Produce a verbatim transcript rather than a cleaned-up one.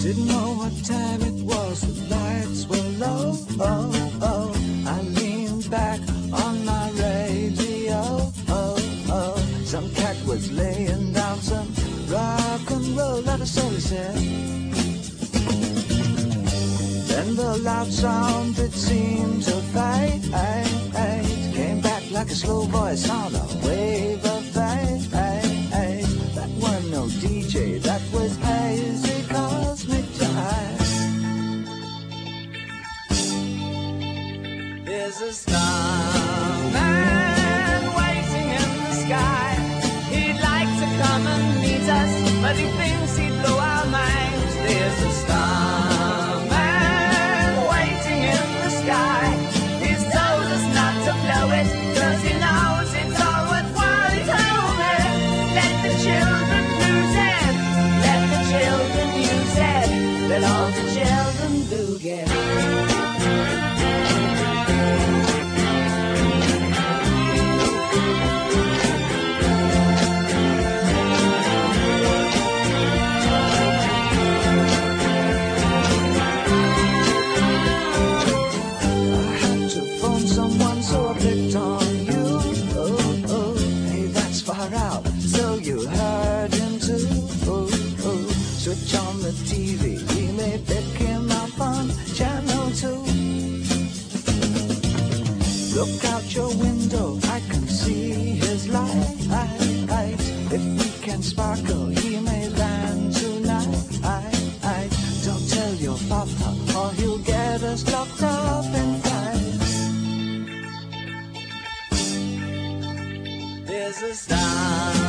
Didn't know what time it was, the lights were low. Oh, oh. I leaned back on my radio. Oh, oh. Some cat was laying down some rock and roll, that is all he said. Then the loud sound, it seemed to fade. Came back like a slow voice on a wave of fate. That wasn't no D J, that was hazy cosmic jive. There's a starman waiting in the sky. He'd like to come and meet us, but he thinks he'd blow our minds. There's a starman waiting in the sky. He's told us not to blow it, cause he knows it's all worthwhile. He told me, let the children lose it, let the children use it, let all the children do get it. Switch on the T V, we may pick him up on channel two. Look out your window, I can see his light. If we can sparkle, he may land tonight. Don't tell your papa, or he'll get us locked up in fights. There's a star